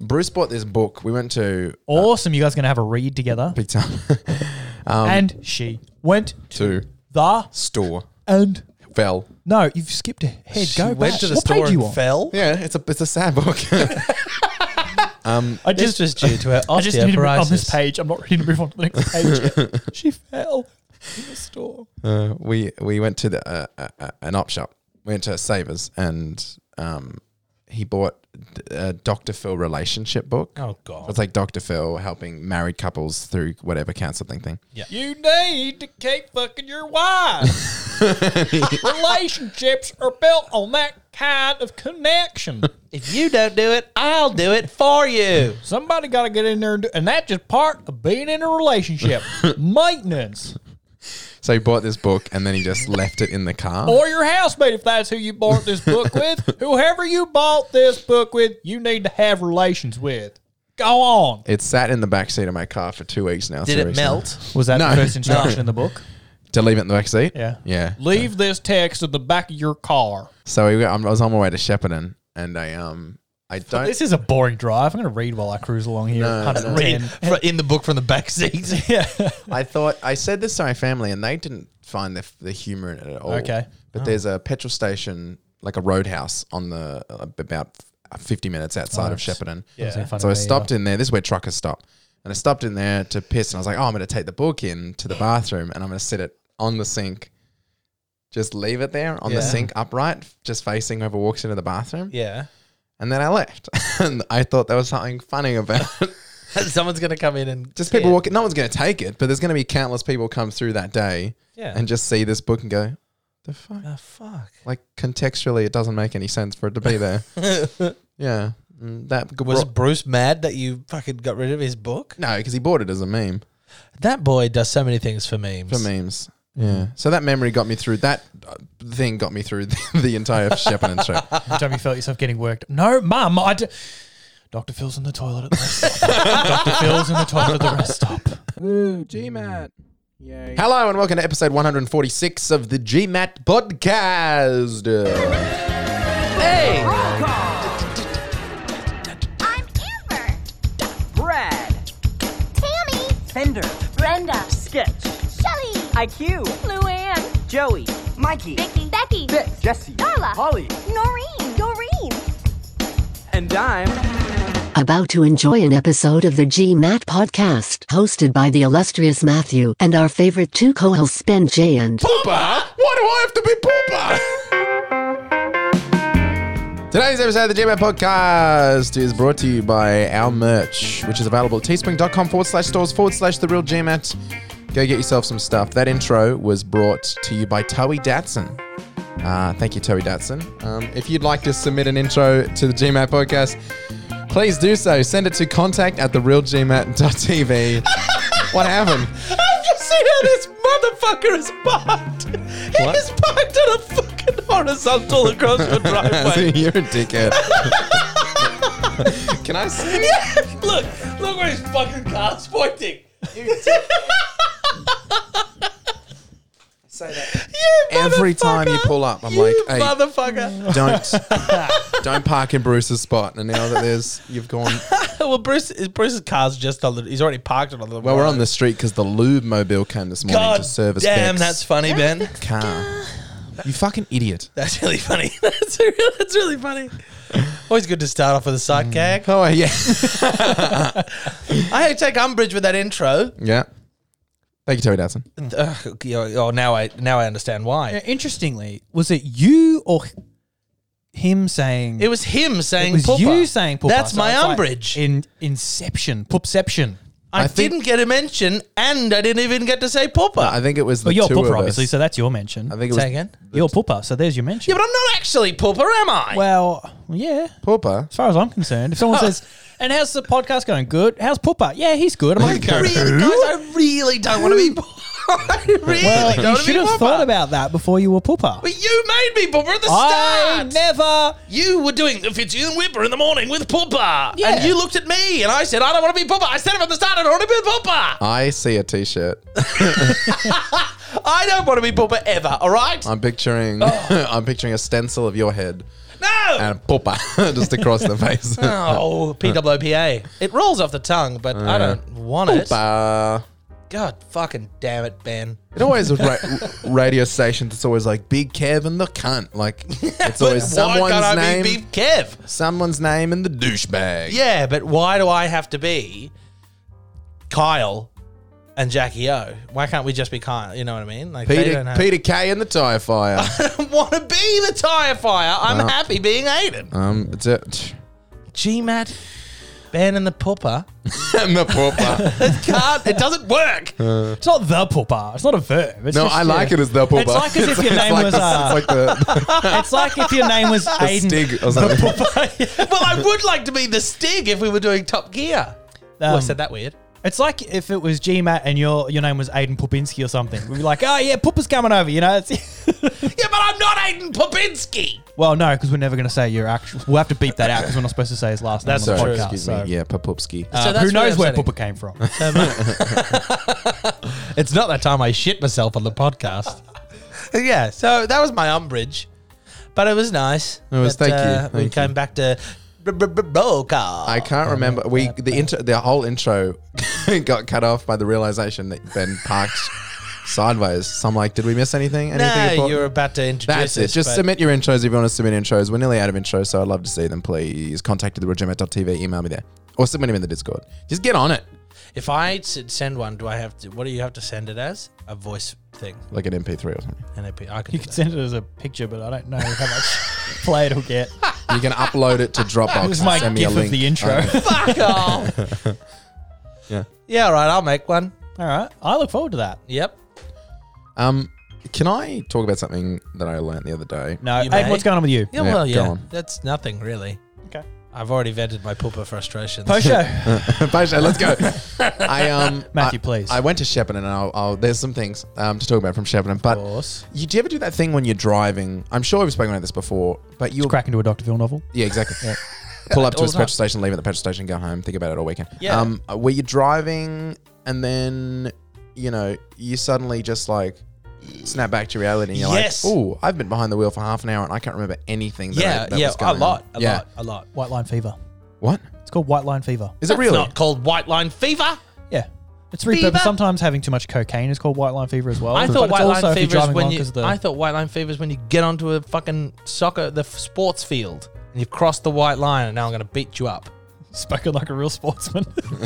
Bruce bought this book. We went to Awesome. You guys are going to have a read together. big time And she went to the store. and Fell. no, you've skipped ahead. She Go went back. to the What store page you and on? fell. Yeah, it's a sad book. I This was due to her I just need to move on this osteoporosis. page. I'm not ready to move on to the next page yet. She fell in the store. We went to the an op shop. We went to Savers, and he bought a Dr. Phil relationship book. Oh, God. It's like Dr. Phil helping married couples through whatever counseling thing. Yeah. You need to keep fucking your wife. Relationships are built on that kind of connection. If you don't do it, I'll do it for you. Somebody got to get in there and that's just part of being in a relationship. Maintenance. So he bought this book, and then he just left it in the car. Or your housemate, if that's who you bought this book with. Whoever you bought this book with, you need to have relations with. Go on. It sat in the back seat of my car for 2 weeks now. Did 3 it weeks now. melt? Was that No. the first instruction in the book? To leave it in the back seat? Yeah. Yeah. Leave this text at the back of your car. So I was on my way to Shepparton, and I don't. This is a boring drive. I'm going to read while I cruise along here. No. 110. In the book from the back seat. Yeah. I said this to my family, and they didn't find the humor in it at all. Okay. But there's a petrol station, like a roadhouse, on the about 50 minutes outside of Shepparton. Yeah. So I stopped in there. This is where truckers stop. And I stopped in there to piss, and I was like, oh, I'm going to take the book in to the bathroom, and I'm going to sit it on the sink. Just leave it there on the sink upright, just facing whoever walks into the bathroom. Yeah. And then I left. And I thought there was something funny about it. Someone's going to come in and... Just people walking. No one's going to take it, but there's going to be countless people come through that day and just see this book and go, the fuck? Oh, fuck. Like, contextually, it doesn't make any sense for it to be there. Yeah. Was Bruce mad that you fucking got rid of his book? No, because he bought it as a meme. That boy does so many things for memes. For memes. Yeah. So that memory got me through, that thing got me through the entire Shepparton trip. Every time you felt yourself getting worked. No, Mum. Dr. Phil's in the toilet at the rest stop. Dr. Phil's in the toilet at the rest stop. Ooh, GMAT. Yay. Hello and welcome to episode 146 of the GMAT podcast. Hey! I'm Amber. Brad, Tammy. Fender, Brenda. Sketch, Shelly. IQ, Luann. Joey, Mikey, Vicky. Becky. Vic, Jesse, Darla. Holly, Noreen. Doreen. and I'm About to enjoy an episode of the GMAT podcast, hosted by the illustrious Matthew and our favorite two co-hosts Ben J and Pooper? Why do I have to be Pooper? Today's episode of the GMAT podcast is brought to you by our merch, which is available at teespring.com/stores/the real Go get yourself some stuff. That intro was brought to you by Toey Datsun. Thank you, Toey Datsun. If you'd like to submit an intro to the GMAT podcast, please do so. Send it to contact@therealgmat.tv. What happened? I've just seen how this motherfucker is parked. He What? is parked on a fucking horizontal across your driveway. You're a dickhead. Can I see? Yeah, look where his fucking car's pointing. Say that. You Every time you motherfucker. pull up, I'm You like, hey, motherfucker. don't park in Bruce's spot. And now that you've gone. Well, Bruce's car's just on the. He's already parked it on the. Well, we're road. on the street because the lube mobile came this morning God to service damn, Beck's that's funny, Ben. car. You fucking idiot. That's really funny. That's really funny. Always good to start off with a sight gag. Oh yeah, I take umbrage with that intro. yeah. Thank you, Toey Datsun. Now I understand why. Interestingly, was it you or him saying... It was him saying It was pooper. you saying pooper. That's So my it's like umbrage. in Inception. Poopception. I think- didn't get a mention, and I didn't even get to say pooper. I think it was the Well, you're two pooper, of us. obviously, so that's your mention. I think it Say was again? You're pooper, so there's your mention. Yeah, but I'm not actually pooper, am I? Well, yeah, Pooper. as far as I'm concerned. If someone says, and how's the podcast going? Good. How's Pooper? Yeah, he's good. I'm like, really, guys, I really don't want to be pooper. I really well, don't you want to be should have pooper. thought about that before you were Pooper. But you made me pooper at the I start. never... You were doing the Fitzy and Whipper in the morning with pooper. Yeah. And you looked at me, and I said, I don't want to be pooper. I said it from the start, I don't want to be pooper. I see a t-shirt. I don't want to be pooper ever, all right? I'm picturing Oh. I'm picturing a stencil of your head. No! And poopa just across the face. Oh, PWPA. It rolls off the tongue, but I don't want it. Poopa. God fucking damn it, Ben. It always with radio stations. It's always like Big Kev and the cunt. Like it's always But why can't someone's I name, be Big Kev? someone's name, and the douchebag. Yeah, but why do I have to be Kyle and Jackie O? Why can't we just be Kyle? You know what I mean? Like they don't have- Peter K and the Tyre Fire. I don't want to be the Tyre Fire. I'm happy being Aiden. It's it. GMAT, Ben and the Pooper. And the poopa. It doesn't work. It's not the pooper. It's not a verb. It's No, just, I like it as the poopa. It's like as if your name was. It's like the It's like if your name was Aiden. Stig or something. Well, I would like to be the Stig if we were doing Top Gear. I said that weird. It's like if it was GMAT and your name was Aiden Popinski or something. We'd be like, oh yeah, Pooper's coming over. You know. It's Yeah, but I'm not Aiden Popinski. well, no, because we're never going to say your actual. We'll have to beep that out because we're not supposed to say his last name That's on the Sorry, podcast. excuse so. me. Yeah, Popupski. So that's who knows really where upsetting. Pooper came from? It's not that time I shit myself on the podcast. Yeah, so that was my umbrage, but it was nice. It was, that, thank you, we thank came back to roll call. I can't remember. The whole intro got cut off by the realization that Ben parked sideways. So I'm like, did we miss anything? Anything No, important? you're about to introduce That's it. us, Just but submit your intros if you want to submit intros. We're nearly out of intros, so I'd love to see them. Please contact theregimet.tv, email me there, or submit them in the Discord. Just get on it, if I send one, do I have to? What do you have to send it as? A voice thing? like an MP3 or something. NAP. I can. You do could that. send it as a picture, but I don't know how much play it'll get. You can upload it to Dropbox. This is and my send me a gif link. of the intro. Fuck off. Yeah. Yeah, all right. I'll make one. All right, I look forward to that. Yep. Can I talk about something that I learned the other day? No, You Aiden, may. what's going on with you? Yeah. Yeah, Well, go yeah. on. That's nothing really. Okay. I've already vented my pooper frustrations. Post show. Pasha, let's go. Matthew, please. I went to Shepparton and I'll there's some things to talk about from Shepparton. But Of course. do you ever do that thing when you're driving? I'm sure we've spoken about this before, but you'll Crack into a Dr. Phil novel. Yeah, exactly. Pull up to All a the petrol time. station, leave at the petrol station, go home, think about it all weekend. Yeah. Were you driving and then, you suddenly just like snap back to reality and you're Yes. like, oh, I've been behind the wheel for half an hour and I can't remember anything that Yeah. was A going lot. on. Yeah. A lot. White line fever. What? It's called white line fever. Is it really? Not called white line fever. Yeah. It's Fever? repurposed. Sometimes having too much cocaine is called white line fever as well. I But thought it's white also line if you're fever is driving when along you. 'cause the- I thought white line fever is when you get onto a fucking sports field and you've crossed the white line and now I'm going to beat you up. spoken like a real sportsman.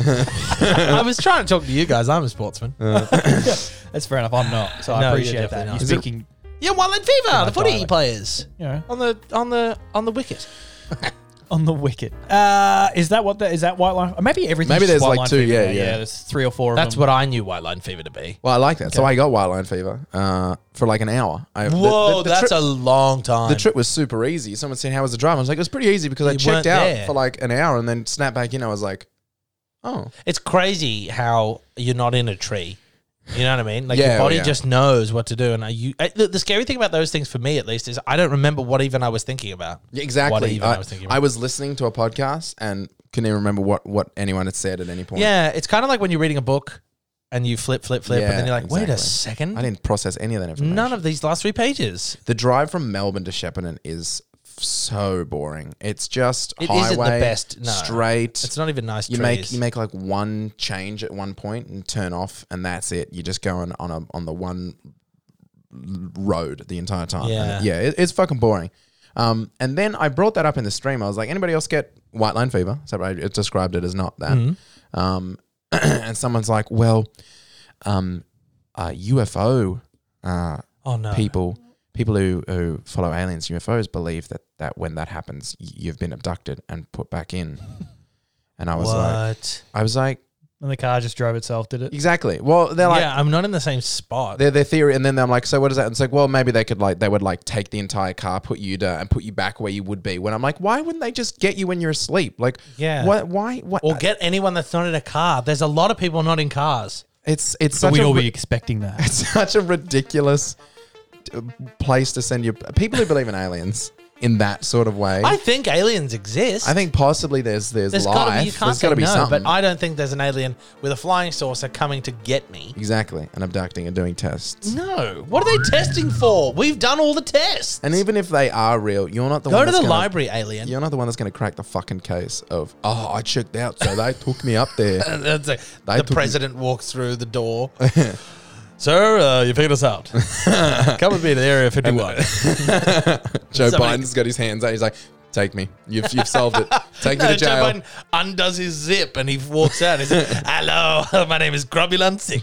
I was trying to talk to you guys. I'm a sportsman. That's fair enough. I'm not, so No, I you're appreciate that. definitely You're not. Is it- speaking, Yeah, white line fever. my The footy dialect. players you know, on the wicket. on the wicket. Is that what? Is that white line? Maybe everything. Maybe there's like two, yeah. There's 3 or 4 of That's them. what I knew white line fever to be. Well, I like that. So I got white line fever for like an hour. Whoa, the that's trip, a long time. The trip was super easy. Someone said, how was the drive? I was like, it was pretty easy because I You checked weren't out there. for like an hour and then snapped back in. I was like, oh. It's crazy how you're not in a tree. You know what I mean? Like Yeah, your body yeah. just knows what to do. And the scary thing about those things for me, at least, is I don't remember what even I was thinking about. Yeah, exactly. What even I was thinking about. I was listening to a podcast and couldn't even remember what anyone had said at any point. Yeah, it's kind of like when you're reading a book and you flip, Yeah, and then you're like, wait a exactly. second. I didn't process any of that information. None of these last 3 pages. The drive from Melbourne to Shepparton is so boring. It's just It highway, isn't the best. No. straight. It's not even nice you trees. make like one change at one point and turn off, and that's it. You're just going on the one road the entire time. Yeah. And it's fucking boring. And then I brought that up in the stream. I was like, anybody else get white line fever? So I described it as not that. Mm-hmm. And someone's like, well, UFO Oh, no. people who follow aliens, UFOs, believe that when that happens, you've been abducted and put back in. And I was like, and the car just drove itself, did it? exactly. Well, they're like, Yeah, I'm not in the same spot. their theory, and then I'm like, so what is that? And it's like, well, maybe they would take the entire car, put you back where you would be. When I'm like, why wouldn't they just get you when you're asleep? Like, Yeah. why? Or get anyone that's not in a car. There's a lot of people not in cars. It's But such we'd all a be expecting that. it's such a ridiculous place to send you people who believe in aliens. in that sort of way. I think aliens exist. I think possibly there's there's life. gotta be, you can't There's got to say be no, something. but I don't think there's an alien with a flying saucer coming to get me. Exactly, and abducting and doing tests. No. What are they testing for? We've done all the tests. And even if they are real, you're not the Go one to that's the gonna- library, alien. You're not the one that's going to crack the fucking case of, oh, I checked out, so they took me up there. That's like, They the took- president walks through the door. Sir, you figured us out. Come with me to Area 51. Joe Somebody- Biden's got his hands out. He's like, take me. You've solved it. Take me No, to Joe jail. Biden undoes his zip and he walks out. He says, hello, my name is Grubulon 6.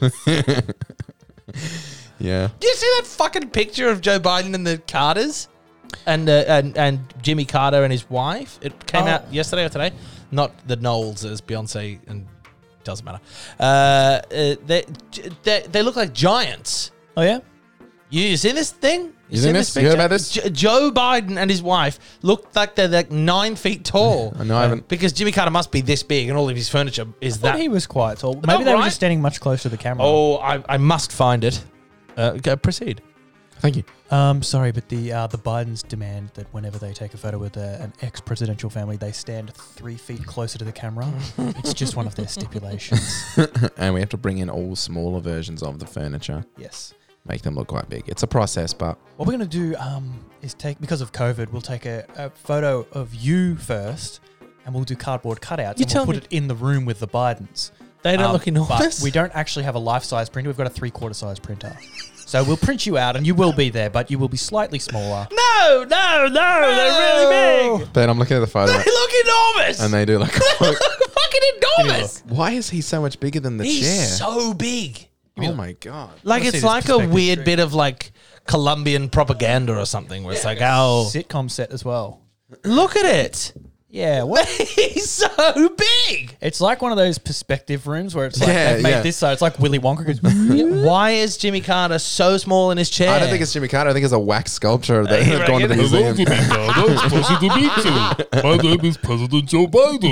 Yeah. Do you see that fucking picture of Joe Biden and the Carters? And Jimmy Carter and his wife? It came out yesterday or today. Not the Knowles as Beyonce and doesn't matter. They look like giants. Oh, yeah? You seen this thing? You seen this? You heard about this? Joe Biden and his wife look like they're like 9 feet tall. I know, I haven't. Because Jimmy Carter must be this big and all of his furniture is I thought that. he was quite tall. Maybe they were right? just standing much closer to the camera. Oh, I must find it. Go proceed. Thank you. Sorry, but the Bidens demand that whenever they take a photo with an ex-presidential family, they stand 3 feet closer to the camera. It's just one of their stipulations. And we have to bring in all smaller versions of the furniture. Yes. Make them look quite big. It's a process, but What we're going to do is because of COVID, we'll take a photo of you first, and we'll do cardboard cutouts, You and tell we'll put me- it in the room with the Bidens. They don't look enormous. But we don't actually have a life-size printer. We've got a 3/4 size printer. So we'll print you out, and you will be there, but you will be slightly smaller. No, they're really big. then I'm looking at the photo They look enormous. and they do like, fucking enormous. why is he so much bigger than the He's chair? so big. Oh my God. Like Let's it's see this like a perspective weird screen. bit of like Colombian propaganda or something where it's like, oh, Sitcom set as well. look at it. Yeah, what? He's so big. It's like one of those perspective rooms where it's like Yeah, they've made yeah. this so it's like Willy Wonka goes, Why is Jimmy Carter so small in his chair? I don't think it's Jimmy Carter. I think it's a wax sculpture that You have gone to the reckon? museum. It's pleasure to meet you. My name is President Joe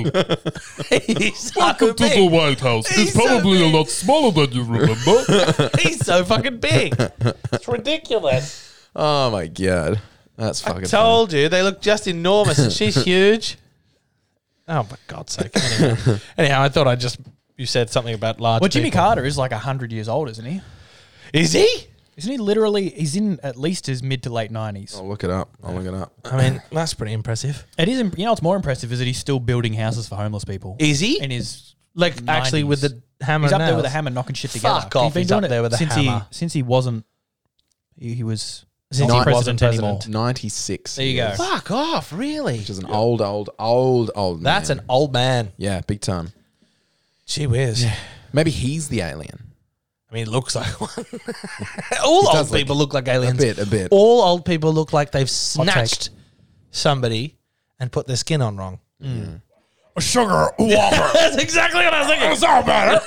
Biden. He's so Welcome to the big. White House. He's It's probably so a big. lot smaller than you remember. He's so fucking big. It's ridiculous. Oh my God. That's fucking funny. Told you they look just enormous, and she's huge. Oh, for God's sake! Anyhow, I thought you said something about large. well, Jimmy people. Carter is like 100 years old, isn't he? Is he? Isn't he literally? He's in at least his mid to late 90s. I'll look it up. I mean, that's pretty impressive. It is. You know what's more impressive is that he's still building houses for homeless people. Is he? In his Like actually 90s. with the hammer. He's up and there with a nails? hammer knocking shit Fuck together. off, he's up there with a since hammer. since he wasn't. He was. Since not he wasn't anymore. president. 96. There you go. Fuck off! Really? Which is an old man. That's an old man. Yeah, big time. Gee whiz. Maybe he's the alien. I mean, it looks like one. All old does look- people look like aliens. A bit. All old people look like they've take. snatched somebody and put their skin on wrong. A sugar whopper. That's exactly what I was thinking. It's all better.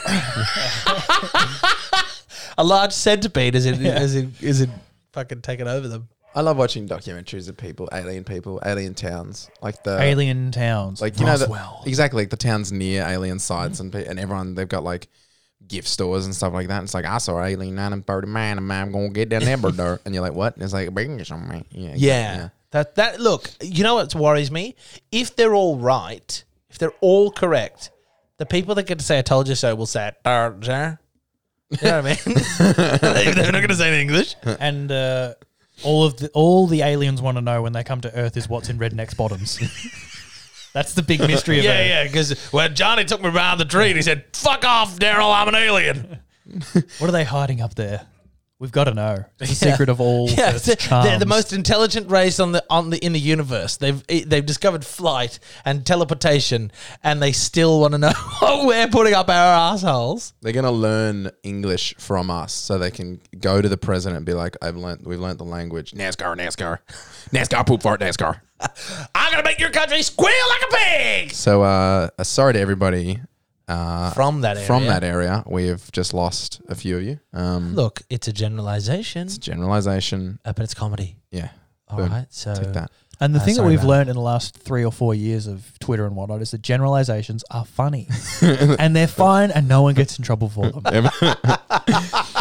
A large centipede is it fucking taking over them. I love watching documentaries of alien towns. Like the Alien towns. like you know Roswell. exactly like the towns near alien sites and everyone they've got like gift stores and stuff like that. And it's like I saw an alien 930 man and I'm gonna get down there brother. And you're like, what? And it's like bring me some man. Yeah. That look, you know what worries me? If they're all right, if they're all correct, the people that get to say I told you so will say it. You know what I mean? They're not going to say it in English. And all the aliens want to know when they come to Earth is what's in Redneck's bottoms. That's the big mystery of Earth. Yeah, because when Johnny took me around the tree and he said, "Fuck off, Daryl, I'm an alien." What are they hiding up there? We've got to know. It's the secret of all Yeah, Earth's they're the charms. most intelligent race in the universe. They've discovered flight and teleportation, and they still want to know what we're putting up our assholes. They're gonna learn English from us so they can go to the president and be like, we've learnt the language. NASCAR, poop fart, NASCAR. I'm gonna make your country squeal like a pig. So sorry to everybody From that area. from that area. We've just lost a few of you. Look, it's a generalization, Generalization. but it's comedy. Yeah. All Boom. right, so Take that. And the thing that sorry we've about learned in the last 3 or 4 years of Twitter and whatnot is that generalizations are funny. And they're fine and no one gets in trouble for them.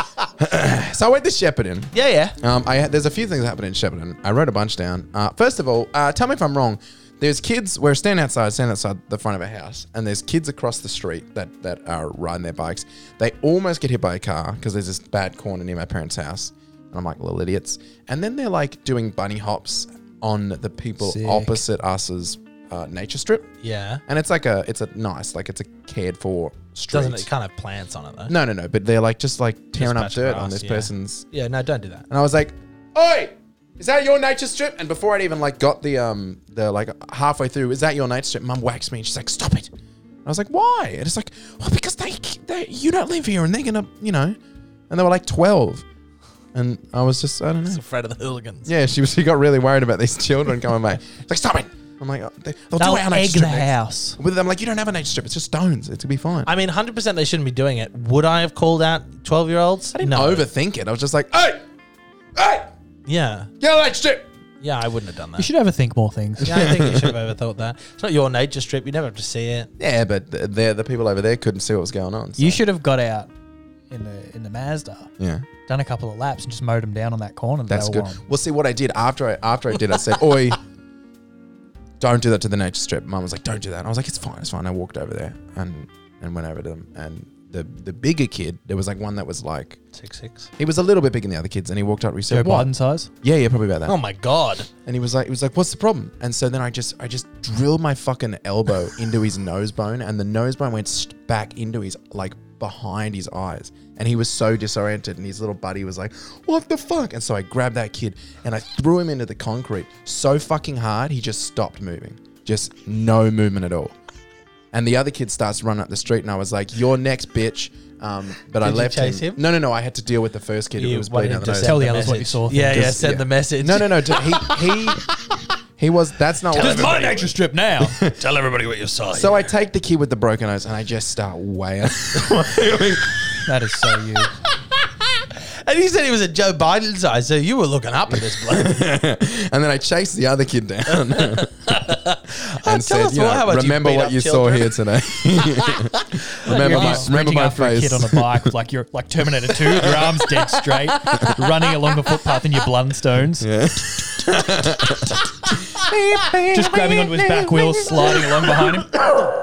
So I went to Shepparton. Yeah. There's a few things that happened in Shepparton. I wrote a bunch down. First of all, tell me if I'm wrong. There's kids. We're standing outside the front of a house, and there's kids across the street that are riding their bikes. They almost get hit by a car because there's this bad corner near my parents' house, and I'm like, little idiots. And then they're like doing bunny hops on the people Sick. opposite us's nature strip, Yeah. and it's a nice, like it's a cared for street. Doesn't it kind of plants on it though? No, but they're like just like tearing up patch dirt grass, on this yeah. person's. Yeah, no, don't do that. And I was like, "Oi, is that your nature strip?" And before I'd even like got the like halfway through, "Is that your nature strip?" Mum whacks me and she's like, "Stop it!" And I was like, "Why?" And it's like, "Well, because they you don't live here and they're gonna, you know." And they were like 12, and I was just, I don't know. He's afraid of the hooligans. Yeah, she got really worried about these children coming back. It's like, "Stop it!" I'm like, "They'll do They'll our nature egg strip the next." house. With them, like, "You don't have a nature strip. It's just stones. It'll be fine." I mean, 100% they shouldn't be doing it. Would I have called out 12-year-olds? I didn't overthink it. I was just like, "Hey, Yeah. get a nature strip." Yeah, I wouldn't have done You that. should overthink more things. Yeah, I think you should have overthought that. It's not your nature strip. You never have to see it. Yeah, but the people over there couldn't see what was going on. So. You should have got out in the Mazda, Yeah. done a couple of laps, and just mowed them down on that corner. That's they were good. on. Well, see what I did after I did. I said, "Oi, don't do that to the nature strip." Mum was like, "Don't do that." And I was like, "It's fine." I walked over there and went over to them. And the bigger kid, there was like one that was like 6'6". he was a little bit bigger than the other kids, and he walked up. We Joe said, "What?" Biden size. Yeah, probably about that. Oh my God. And he was like, "What's the problem?" And so then I just drilled my fucking elbow into his nose bone, and the nose bone went back into his like behind his eyes, and he was so disoriented. And his little buddy was like, "What the fuck?" And so I grabbed that kid and I threw him into the concrete so fucking hard he just stopped moving, just no movement at all. And the other kid starts running up the street, and I was like, "You're next, bitch." But I Did you left chase him? No. I had to deal with the first kid who You was wanted bleeding him out to the nose. send Tell the the others what you message. saw. Yeah, Just- send yeah. the message. No. He was. That's not what. It's my nature strip now. Tell everybody what you saw. So I take the kid with the broken nose and I just start weighing. That is so you. And he said he was a Joe Biden size, so you were looking up at this bloke. And then I chased the other kid down and said, us more how much you "Remember beat what up you saw children." here today. remember my sprinting after a face." kid on a bike with like you're like Terminator 2, your arms dead straight, running along the footpath in your Blundstones. Yeah. Just grabbing onto his back wheels, sliding along behind him.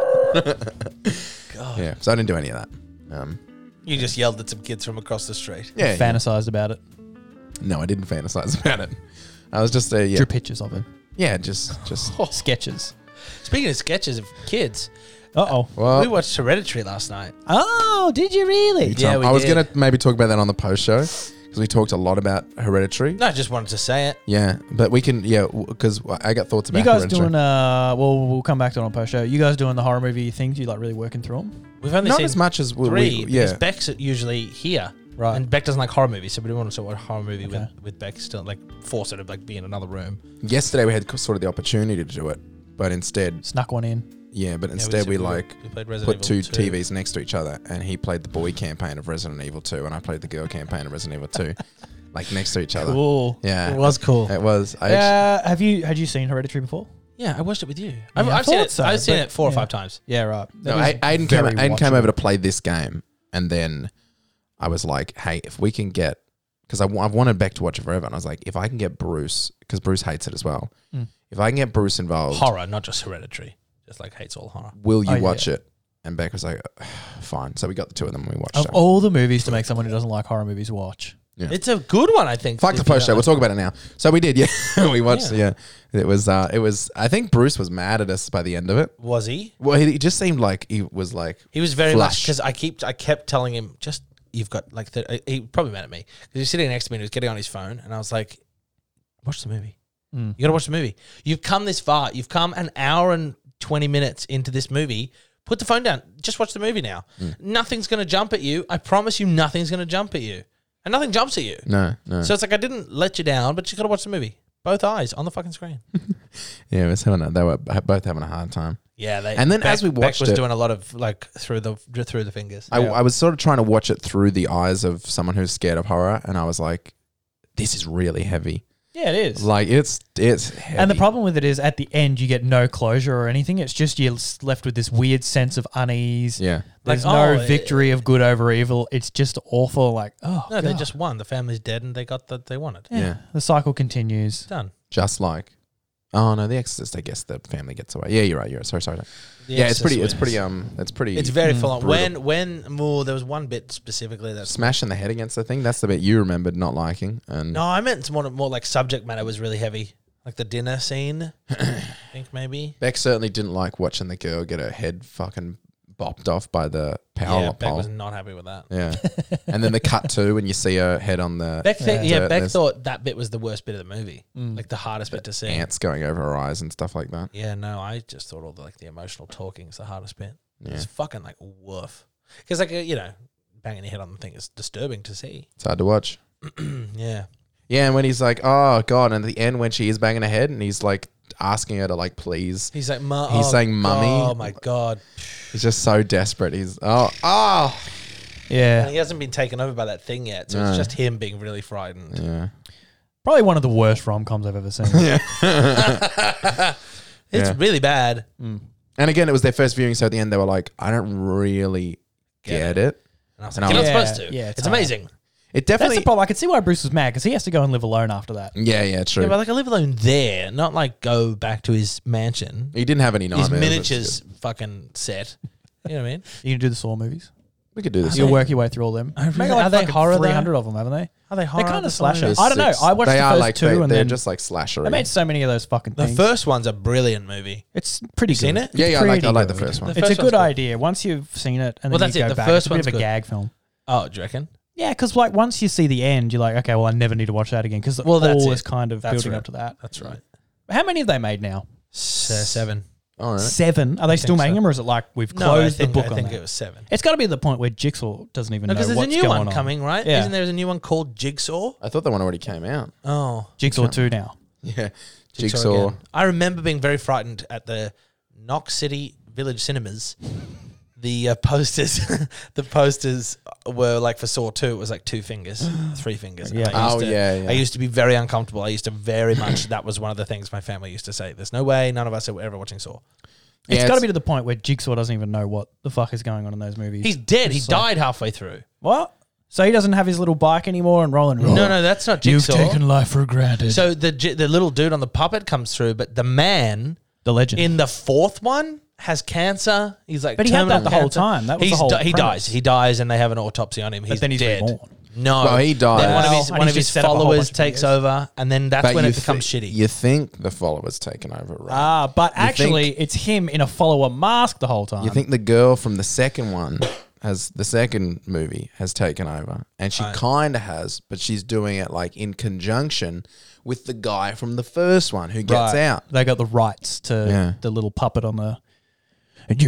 Yeah. So I didn't do any of that. You just yelled at some kids from across the street. Yeah. Fantasized about it. No, I didn't fantasize about it. I was just Drew pictures of him. Yeah, just. Sketches. Speaking of sketches of kids, Uh-oh. Well, we watched Hereditary last night. Oh, did you really? Yeah, we I was did. gonna maybe talk about that on the post show because we talked a lot about Hereditary. No, I just wanted to say it. Yeah, but we can. Yeah, because I got thoughts about You guys Hereditary. doing, we'll come back to it on post show. You guys doing the horror movie things? You like really working through them? We've only Not seen as much as we 3 because yeah. Beck's usually here. Right. And Beck doesn't like horror movies, so we didn't want to watch a horror movie Okay. with Beck. Still, like, force her to like be in another room. Yesterday we had sort of the opportunity to do it, but instead, Snuck one in. yeah, but Yeah, instead we played Resident put two Evil 2. TVs next to each other, and he played the boy campaign of Resident Evil 2, and I played the girl campaign of Resident Evil 2, like next to each other. Cool. Yeah, It was cool. It was. I actually, Had you seen Hereditary before? Yeah, I watched it with you. I I've seen thought it. so, I've seen but- it 4 or yeah. 5 times. Yeah, right. no, That was Aiden very came watchable. over to play this game, and then I was like, "Hey, if we can get," because I've wanted Beck to watch it forever, and I was like, "If I can get Bruce, because Bruce hates it as well, if I can get Bruce involved, Horror, not just Hereditary. Just like hates all horror. will you Oh, yeah. watch it?" And Beck was like, "Fine." So we got the two of them and we watched Of it. all the movies to make someone who doesn't like horror movies watch. Yeah. It's a good one, I think. Fuck the if you post show. don't We'll talk about it now. So we did, yeah. We watched, Yeah. yeah. It was. I think Bruce was mad at us by the end of it. Was he? Well, he just seemed like he was like, He was very Flush. much because I kept telling him just you've got like he probably mad at me because he was sitting next to me and he was getting on his phone and I was like, watch the movie. You got to watch the movie. You've come this far. You've come an hour and 20 minutes into this movie. Put the phone down. Just watch the movie now. Nothing's going to jump at you. I promise you, nothing's going to jump at you, and nothing jumps at you. no. So it's like I didn't let you down, but you got to watch the movie. Both eyes on the fucking screen. Yeah, it was they were both having a hard time. Yeah, And then as we Beck watched was it- doing a lot of like through the fingers. I was sort of trying to watch it through the eyes of someone who's scared of horror, and I was like, this is really heavy. Yeah, it is. Like it's heavy. And the problem with it is at the end you get no closure or anything. It's just you're left with this weird sense of unease. Yeah. There's Like, no victory of good over evil. It's just awful. Like, No, God. they just won. The family's dead and they got what they wanted. Yeah. The cycle continues. Done. Just like, oh no, The Exorcist. I guess the family gets away. Yeah, you're right. You're right. Sorry. The Yeah, it's pretty. Exorcist It's wins. pretty. It's very full on. brutal. When there was one bit specifically that's Smashing the head against the thing. That's the bit you remembered not liking. And no, I meant more like subject matter was really heavy, like the dinner scene. I think maybe. Beck certainly didn't like watching the girl get her head fucking bopped off by the power Yeah, Beck pole. was not happy with that. Yeah, and then the cut too when you see her head on the Beck, dirt, Beck there's thought that bit was the worst bit of the movie, like the hardest bit to see. ants going over her eyes and stuff like that. Yeah, no, I just thought all the emotional talking is the hardest bit. Yeah. It's fucking like woof, because banging your head on the thing is disturbing to see. It's hard to watch. Yeah, Yeah, and when he's like, "Oh God," and at the end when she is banging her head and he's like asking her to like please, he's like, He's saying mummy. Oh my god, he's just so desperate. He's and Yeah. he hasn't been taken over by that thing yet, so it's No. just him being really frightened. yeah. Probably one of the worst rom-coms I've ever seen. It's really bad. And again, it was their first viewing, so at the end they were like, "I don't really get it." And I was And like, I you're was- not supposed to. Yeah, It's it's hard. amazing. It That's definitely, the problem. I can see why Bruce was mad because he has to go and live alone after that. yeah, true. Yeah, but like I live alone there, not like go back to his mansion. He didn't have any nightmares. His which is miniatures good. fucking set. You know what I mean? You can do the Saw movies. We could do this. You'll work your way through all them. really? Make Are like they fucking horror, though? 300 of them, haven't they? Are they They're kind of slasher. There's I don't know. six. I watched They the are first like two they're and then just like slasher. they made so many of those fucking The things. first one's a brilliant movie. It's pretty seen good. it? Yeah, It's I like pretty the good. first one. The It's a first good one's good. idea. Once you've seen it and Well, then that's you it. go The back, first it's a bit one's of a good. gag film. Oh, do you reckon? Yeah, because like once you see the end, you're like, okay, well, I never need to watch that again because Well, that's all it. is kind of That's building right. up to that. That's right. How many have they made now? 7. All right. 7. Are they still so. making them, or is it like we've No, closed I think, the book I on think that? it was 7. It's got to be the point where Jigsaw doesn't even No, know because what's there's a new going one on. coming, right? Yeah. Isn't there a new one called Jigsaw? I thought that one already came out. Oh, Jigsaw 2 now. Yeah, Jigsaw. Jigsaw. Again. I remember being very frightened at the Knox City Village Cinemas. The posters were like for Saw 2. It was like 2 fingers, 3 fingers. Yeah. And I used Oh, to- yeah. I used to be very uncomfortable. I used to very much. That was one of the things my family used to say. There's no way none of us are ever watching Saw. It's Yeah, got to it's- be to the point where Jigsaw doesn't even know what the fuck is going on in those movies. He's dead. He It's like- died halfway through. What? So he doesn't have his little bike anymore and rolling. No, that's not Jigsaw. life for granted. So the little dude on the puppet comes through, but the man the legend. in the 4th one has cancer. He's like, But he had terminal that the whole cancer. time. That was He's the whole he premise. dies. He dies, and they have an autopsy on him. He's then he's dead. reborn. No, Well, he dies. Then one of Well, his and one he's of his just set up a whole followers bunch of takes videos. over, and then that's when it becomes shitty. You think the follower's taken over, right? But You actually, it's him in a follower mask the whole time. You think the girl from the second one the second movie has taken over, and she kind of has, but she's doing it like in conjunction with the guy from the first one who gets Right. out. They got the rights to Yeah. the little puppet on the. And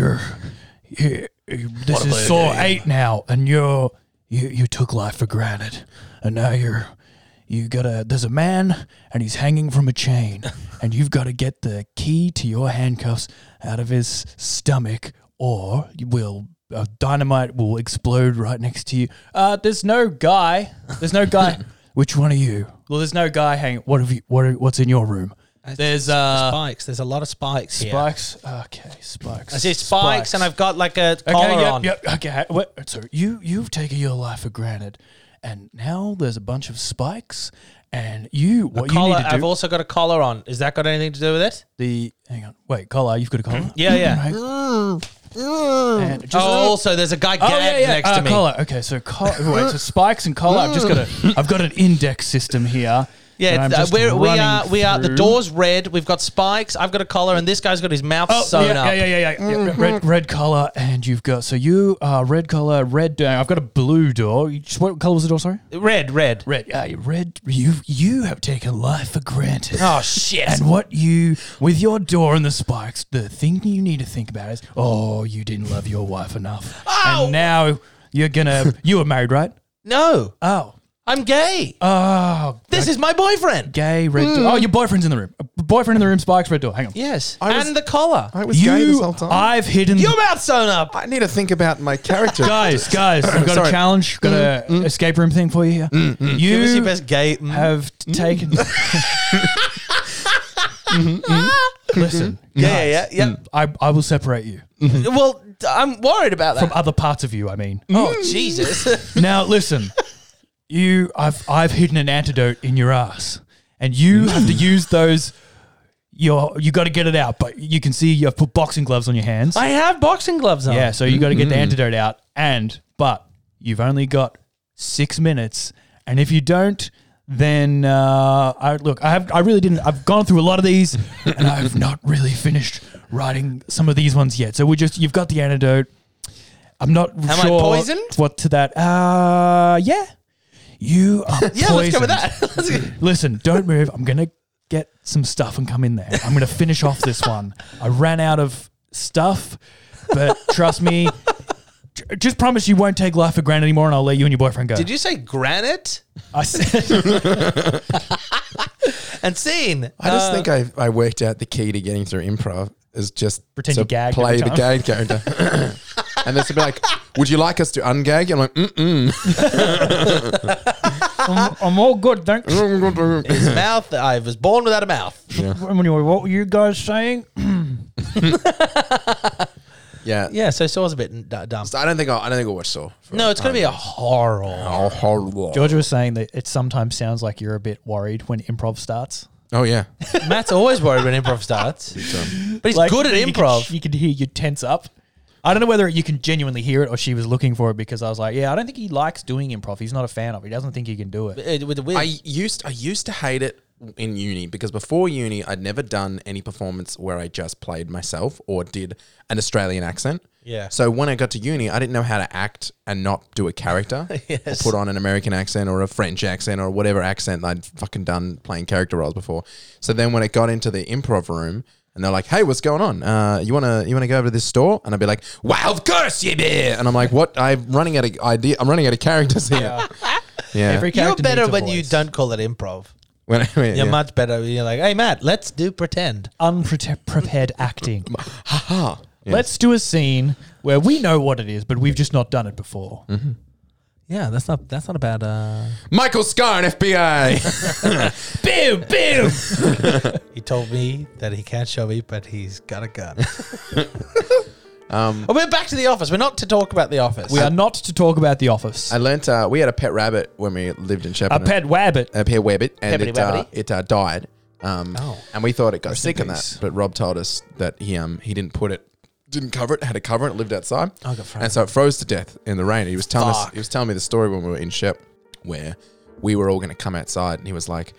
this is Saw 8 now, and you took life for granted, and now there's a man, and he's hanging from a chain, and you've got to get the key to your handcuffs out of his stomach, or dynamite will explode right next to you. There's no guy. Which one are you? Well, there's no guy hanging. What's in your room? There's spikes. There's a lot of spikes here. spikes. Okay, spikes. I see spikes, and I've got like a collar on. Okay. So you've taken your life for granted, and now there's a bunch of spikes, and what you Collar. need to do. I've also got a collar on. Is that got anything to do with it? Hang on. Wait, collar. You've got a collar. Yeah. Right. And just, Also, there's a guy gagged next to me. Collar. Okay, so wait, so spikes and collar. I've got an index system here. that I'm Yeah, just we running are. The through. door's red. We've got spikes. I've got a collar, and this guy's got his mouth sewn up. Yeah. Red collar, and you've got you are red collar, red. I've got a blue door. What color was the door? Sorry, Red. red. Red. You have taken life for granted. Oh shit! And with your door and the spikes, the thing you need to think about is, you didn't love your wife enough, and now you were married, right? No, Oh, I'm gay. oh, This is my boyfriend. gay red. Oh, your boyfriend's in the room. boyfriend in the room, Spike's red door. Hang on. Yes. I was- And the collar. I was gay this whole time. I've hidden. Your mouth's sewn up. I need to think about my character. Guys, I've got Sorry. a challenge. Got a escape room thing for you here. You Give us your best gay. have taken. Listen, Yeah. I will separate you Well, I'm worried about that. from other parts of you. I mean, Oh, Jesus. now listen, I've hidden an antidote in your ass, and you have to use those. You got to get it out, but you can see you've put boxing gloves on your hands. I have boxing gloves on. Yeah, so you got to get the antidote out, but you've only got 6 minutes, and if you don't, then I've gone through a lot of these, and I've not really finished writing some of these ones yet. So you've got the antidote. I'm not Am sure I poisoned? what to that. Yeah, you are Yeah, poisoned. let's go with that. Let's go. Listen, don't move. I'm gonna get some stuff and come in there. I'm gonna finish off this one. I ran out of stuff, but trust me. Just promise you won't take life for granted anymore, and I'll let you and your boyfriend go. Did you say granite? I said, And scene. I just think I worked out the key to getting through improv is just Pretend to you gag play every the time. gay character. And it's to be like, would you like us to ungag? I'm like, I'm all good, thanks. His mouth. I was born without a mouth. Anyway, what were you guys saying? Yeah. Yeah, so Saw's a bit dumb. So I don't think I'll watch Saw. No, it's going to be a horror. Oh, horrible. Georgia was saying that it sometimes sounds like you're a bit worried when improv starts. Oh yeah. Matt's always worried when improv starts. But he's Like, good at improv. You can hear you tense up. I don't know whether you can genuinely hear it or she was looking for it because I was like, yeah, I don't think he likes doing improv. He's not a fan of it. He doesn't think he can do it. With the wig. I used to hate it in uni because before uni I'd never done any performance where I just played myself or did an Australian accent. Yeah. So when I got to uni, I didn't know how to act and not do a character Yes. or put on an American accent or a French accent or whatever accent I'd fucking done playing character roles before. So then when it got into the improv room and they're like, "Hey, what's going on? You wanna go over to this store?" And I'd be like, "Wow, of course you did." And I'm like, "What? I'm running out of idea. I'm running out of characters here." Yeah. Every You're character better needs a when you voice. don't call it improv. You're You're much better. You're like, hey, Matt, let's do pretend. Unprepared acting. haha. Yeah. Let's do a scene where we know what it is, but we've just not done it before. Yeah, that's not a bad. Michael Scarn, FBI. Boom, boom. He told me that he can't show me, but he's got a gun. We're back to the office. We're not to talk about the office. We are not to talk about The Office. I learnt we had a pet rabbit when we lived in A Shepparton. pet wabbit. A pet rabbit, and Peppity wabbity? it died. And we thought it got Rest in sick in peace. that, but Rob told us that he didn't cover it, had to cover it, lived outside, Oh, got frozen. and so it froze to death in the rain. He was telling Fuck. me the story when we were in Shep, where we were all going to come outside, and he was like,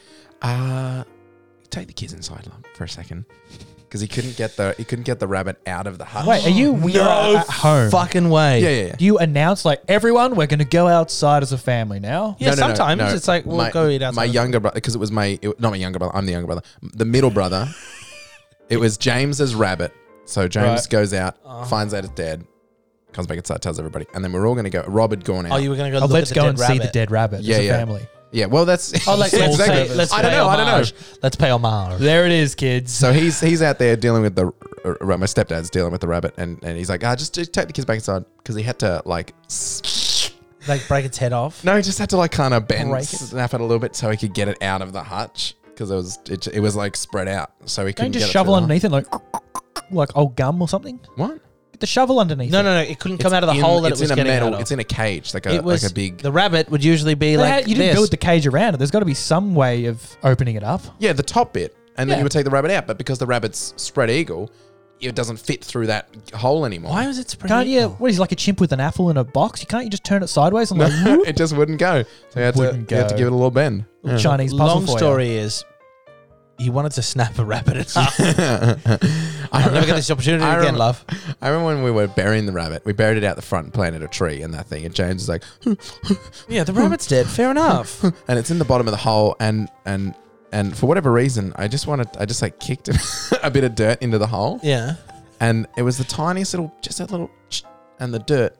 "Take the kids inside for a second." Because he couldn't get the rabbit out of the hut. Wait, are you at home? fucking way. Yeah. Do you announce, like, everyone, we're going to go outside as a family now? Yeah, sometimes it's like, we'll go eat outside. My younger brother, because it was not my younger brother, I'm the younger brother. The middle brother, it was James's rabbit. So James Right. goes out, finds out it's dead, comes back inside, tells everybody. And then we're all going to go. Rob had gone out. Oh, you were going to go Oh, look let's at the go dead and rabbit. see the dead rabbit Yeah, as a yeah. family. Yeah, well, that's... Oh, like, Let's let's, say- let's I pay don't know. homage. Let's pay homage. There it is, kids. So he's out there dealing with my stepdad's dealing with the rabbit. And he's like, just take the kids back inside. Because he had to, like... Like, break its head off. No, he just had to, like, kind of bend, Break it. snap it a little bit so he could get it out of the hutch. Because it was, like, spread out. So he Don't couldn't just get shovel it through the underneath it like old gum or something. hut. What? Get the shovel underneath No, it. no, no. It couldn't come out of the hole that it was in a getting metal. out of. It's in a cage, like It was like a big. The rabbit would usually be They like had- you didn't this. build the cage around it. There's got to be some way of opening it up. Yeah, the top bit, and then Yeah. you would take the rabbit out. But because the rabbit's spread eagle, it doesnn't fit through that hole anymore. Why was it spread? Can't you? What is he, like a chimp with an apple in a box? Can't you just turn it sideways and like whoop? It just wouldn't go. So you had Wouldn't to go. give it a little bend. Little Chinese puzzle Long for you. story is, he wanted to snap a rabbit in half. I'll never get this opportunity I again, rem- love. I remember when we were burying the rabbit. We buried it out the front and planted a tree and that thing. And James was like, Yeah, the rabbit's dead. Fair enough. and it's in the bottom of the hole. And for whatever reason, I just like kicked a bit of dirt into the hole. Yeah. And it was the tiniest little, and the dirt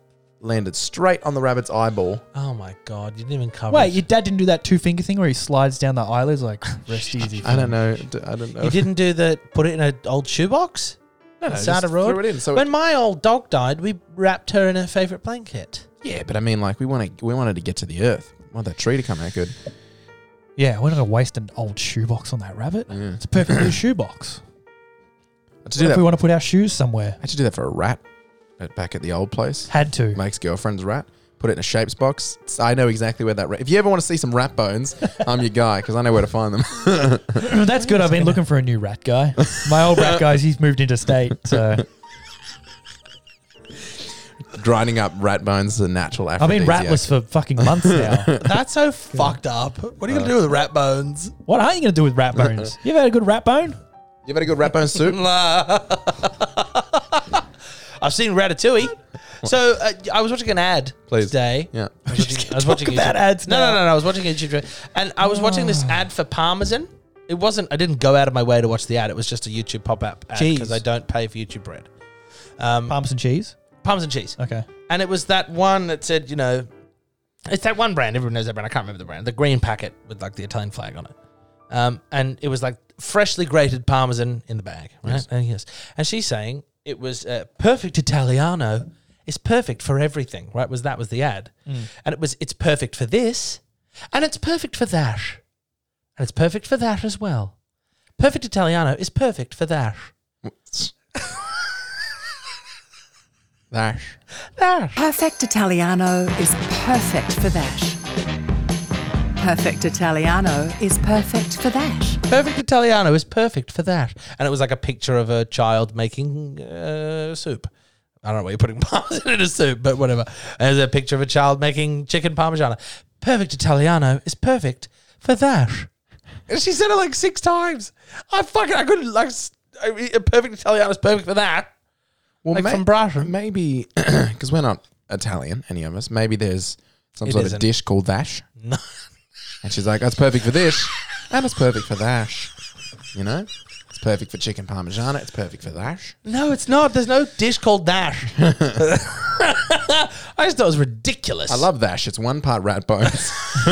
landed straight on the rabbit's eyeball. Oh my god, you didn't even cover Wait, it. your dad didn't do that 2-finger thing where he slides down the eyelids like rest easy. I don't know. I don't know. You didn't do the put it in an old shoebox? No, on the just side of the road? threw it in. So When my old dog died, we wrapped her in her favourite blanket. yeah, but I mean, like we wanted to get to the earth. We want that tree to come out good. Yeah, we're not gonna waste an old shoebox on that rabbit. Yeah. It's a perfect little shoebox. I had to What do if that. we want to put our shoes somewhere? I had to do that for a rat back at the old place. Had to. My ex-girlfriend's rat. Put it in a shapes box. I know exactly where that rat. If you ever want to see some rat bones, I'm your guy because I know where to find them. That's good. I've been looking for a new rat guy. My old rat guys, he's moved into state. So Grinding up rat bones is a natural I've been aphrodisiac. ratless for fucking months now. That's so fucked up. What are you going to do with rat bones? What are you going to do with rat bones? You ever had a good rat bone? You had a good rat bone soup? I've seen Ratatouille. So I was watching an ad Please. today. Yeah. I was watching Talk about YouTube. ads No, now. no. I was watching a YouTube video, and I was watching this ad for Parmesan. It wasn't. I didn't go out of my way to watch the ad. It was just a YouTube pop-up ad Cheese. because I don't pay for YouTube Bread. Parmesan cheese? Parmesan cheese. Okay. And it was that one that said, you know, it's that one brand. Everyone knows that brand. I can't remember the brand. The green packet with like the Italian flag on it. And it was like freshly grated Parmesan in the bag, right? Yes. And she's saying it was perfect Italiano. It's perfect for everything, right? That was the ad. And it's perfect for this, and it's perfect for that. And it's perfect for that as well. Perfect Italiano is perfect for that. That. That. Perfect Italiano is perfect for that. Perfect Italiano is perfect for that. Perfect Italiano is perfect for that. And it was like a picture of a child making soup. I don't know why you're putting parmesan in a soup, but whatever. There's a picture of a child making chicken parmigiana. Perfect Italiano is perfect for that. And she said it like 6 times. I couldn't like. Perfect Italiano is perfect for that. Well, Like from Brighton. maybe because we're not Italian, any of us. Maybe there's some It sort isn't. of dish called that. No. And she's like, "That's perfect for this, and it's perfect for that." You know, it's perfect for chicken parmigiana. It's perfect for that. No, it's not. There's no dish called that. I just thought it was ridiculous. I love that. It's 1 part rat bones.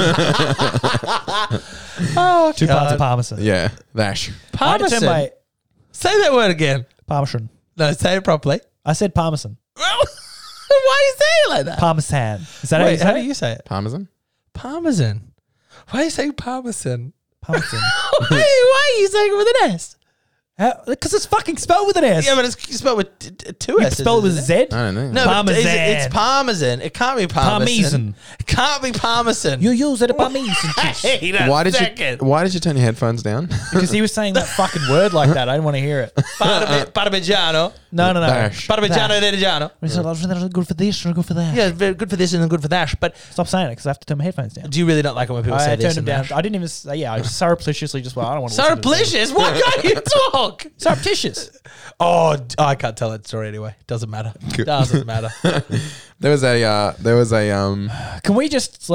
oh, 2 parts of parmesan. Yeah, that. Parmesan. My Say that word again. parmesan. No, say it properly. I said parmesan. Why are you saying it like that? Parmesan. Is that how you Wait, say how it? do you say it? Parmesan. Parmesan. Why are you saying parmesan? Parmesan. why are you saying it with an S? Because it's fucking spelled with an S. Yeah, but it's spelled with 2 you S's. spell it with isn't it? Z. I don't know. No, but Parmesan. it's parmesan. It can't be parmesan. Parmesan. It can't be parmesan. You use it a parmesan cheese. Wait a Why second. Why did you turn your headphones down? Because he was saying that fucking word like that. I didn't want to hear it. Parmigiano. No. Bash. Parmigiano Reggiano. It's like, good for this or good for that. Yeah, very good for this and good for that. But Stop saying it because I have to turn my headphones down. do you really not like it when people say I this turned them and down. that? I didn't even say, I just surreptitiously just, I don't want to listen to this. Surreptitious? What can't you talk? Surreptitious. Oh, I can't tell that story anyway. Doesn't matter. Doesn't matter. There was a Can we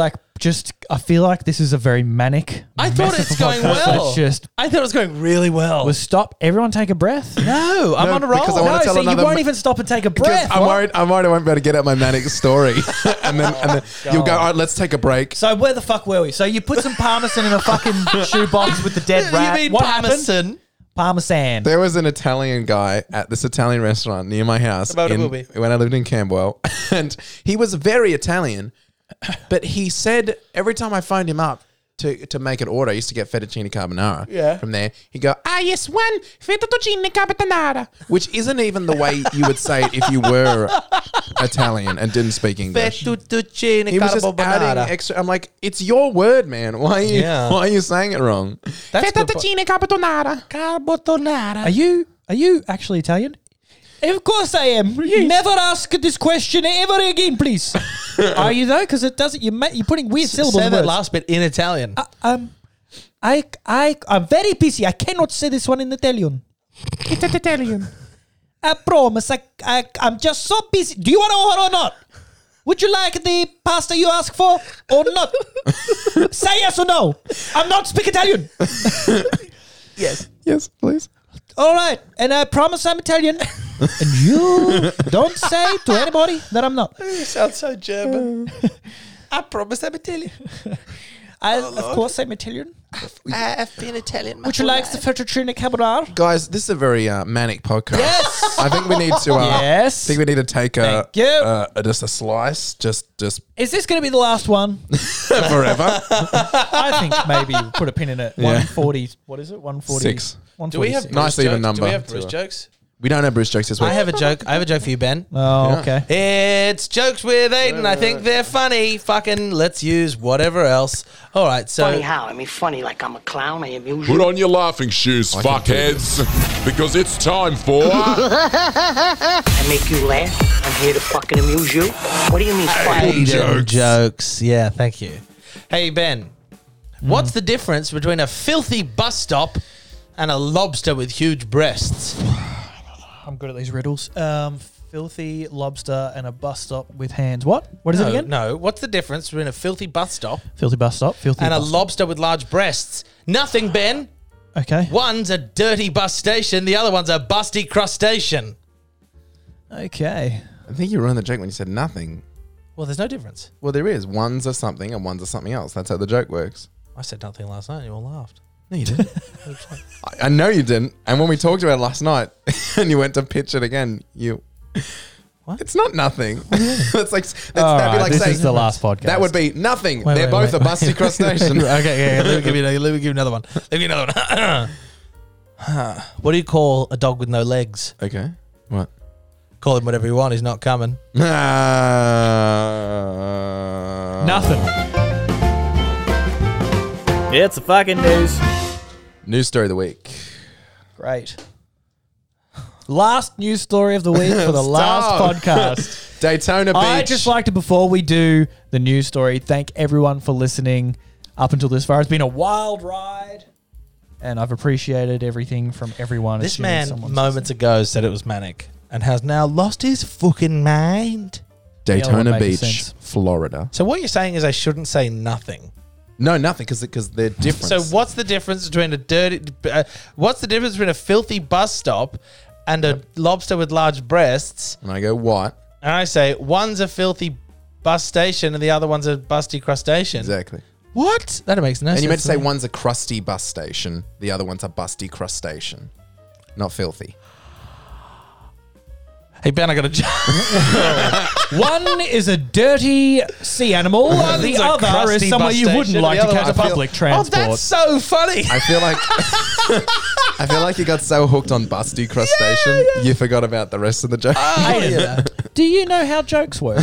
I feel like this is a very manic. I thought mess of it's a going podcast. well. Let's just I thought it was going really well. stop. Everyone take a breath. No, I'm No, on a roll. because I wanna No, tell so you another won't ma- even stop and take a because breath. I'm What? worried I won't be able to get out my manic story, and then you'll go. All right, let's take a break. So where the fuck were we? So you put some parmesan in a fucking shoebox with the dead rat. You mean what parmesan? happened? Parmesan. There was an Italian guy at this Italian restaurant near my house About a movie. when I lived in Camberwell, and he was very Italian, but he said every time I phoned him up to make an order, I used to get fettuccine carbonara. Yeah. From there, he'd go, yes, 1 fettuccine carbonara, which isn't even the way you would say it if you were Italian and didn't speak English. Fettuccine He was just adding carbonara. extra. I'm like, it's your word, man. Why are you saying it wrong? That's good Fettuccine carbonara. Carbonara. Are you actually Italian? Of course I am. Never ask this question ever again, please. Are you though? Because it doesn't. You're putting weird syllables. Say in that words. last bit in Italian. I'm very busy. I cannot say this one in Italian. It's Italian. I promise. I'm just so busy. Do you want to order or not? Would you like the pasta you ask for or not? Say yes or no. I'm not speak Italian. Yes. Yes, please. All right, and I promise I'm Italian. And you don't say to anybody that I'm not. You sound so German. I promise I'm Italian. Of course, I'm Italian. I've been Italian. Would you like the fettuccine carbonara? Guys, this is a very manic podcast. Yes. I think we need to. Yes. I think we need to take Thank you. just a slice, just Is this going to be the last one? forever. I think maybe we'll put a pin in it. Yeah. 140. What is it? 146. 6. Do we have 146. Nice Bruce even jokes? number. Do we have Bruce jokes? We don't have Bruce jokes this week. I have a joke. I have a joke for you, Ben. Oh, Yeah. okay. It's jokes with Aiden. I think they're funny. Fucking let's use whatever else. All right, so Funny how? I mean, funny like I'm a clown. I amuse Put you. on your laughing shoes, fuckheads, because it's time for. I make you laugh. I'm here to fucking amuse you. What do you mean funny? Aiden jokes. Yeah, thank you. Hey Ben, what's the difference between a filthy bus stop and a lobster with huge breasts? I'm good at these riddles. Filthy lobster and a bus stop with hands. What? What is it again? No. What's the difference between a filthy bus stop Filthy bus stop. Filthy and a bus stop. lobster with large breasts? Nothing, Ben. Okay. One's a dirty bus station. The other one's a busty crustacean. Okay. I think you ruined the joke when you said nothing. Well, there's no difference. Well, there is. One's a something and one's a something else. That's how the joke works. I said nothing last night and you all laughed. No, you didn't. I know you didn't. And when we talked about it last night and you went to pitch it again, you... What? It's not nothing. It's like that'd be All like this saying is the last podcast. that would be nothing. Wait, They're wait, both wait, a busty crustacean. Okay, let me give you another one. Let me give you another one. What do you call a dog with no legs? Okay. What? Call him whatever you want. He's not coming. Nothing. It's the fucking news. News story of the week. Great. Last news story of the week for the last podcast. Daytona Beach. I just like to, before we do the news story, thank everyone for listening up until this far. It's been a wild ride, and I've appreciated everything from everyone. This assuming man someone's moments ago said it was manic and has now lost his fucking mind. Daytona Yeah, makes Beach, sense. Florida. So what you're saying is I shouldn't say nothing. No, nothing, because they're different. So what's the difference between what's the difference between a filthy bus stop and a lobster with large breasts? And I go, what? And I say one's a filthy bus station and the other one's a busty crustacean. Exactly. What? That makes no sense. And you meant to say me. one's a crusty bus station, the other one's a busty crustacean. Not filthy. Hey Ben, I got a joke. One is a dirty sea animal. One's The a other crusty is somewhere bus you wouldn't station, like the to other catch one- a public Oh, transport. that's so funny. I feel like I feel like you got so hooked on busty crustacean, you forgot about the rest of the joke. Hayden, do you know how jokes work?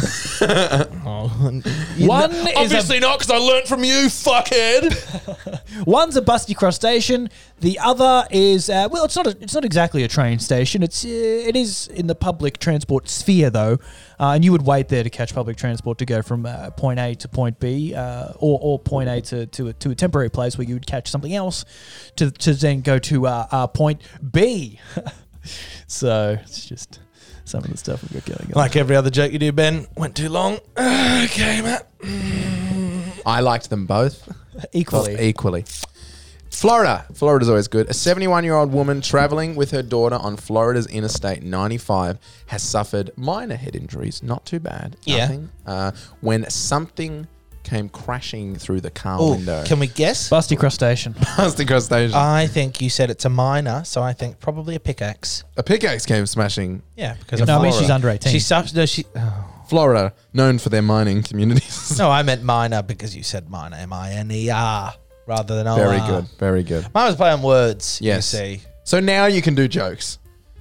One is Obviously not, because I learnt from you, fuckhead. One's a busty crustacean. The other is well, it's not exactly a train station. It is in the public transport sphere though, and you would wait there to catch public transport to go from point A to point B, or point A to a temporary place where you would catch something else to then go to point B. So it's just some of the stuff we've got going on. Like every other joke you do, Ben, went too long. Okay, Matt. I liked them both. Equally. Florida. Florida's always good. A 71-year-old woman traveling with her daughter on Florida's Interstate 95 has suffered minor head injuries. Not too bad. Yeah. Nothing. When something came crashing through the car Oh, window. can we guess? Busty crustacean. Busty crustacean. I think you said it's a minor, so I think probably a pickaxe. A pickaxe came smashing. Yeah, because No, I mean Florida. she's under 18. She suffers. No, she. Florida, known for their mining communities. No, I meant minor because you said minor, M-I-N-E-R, rather than O-R. Very good. Very good. Mine was playing words. Yes. You see. So now you can do jokes.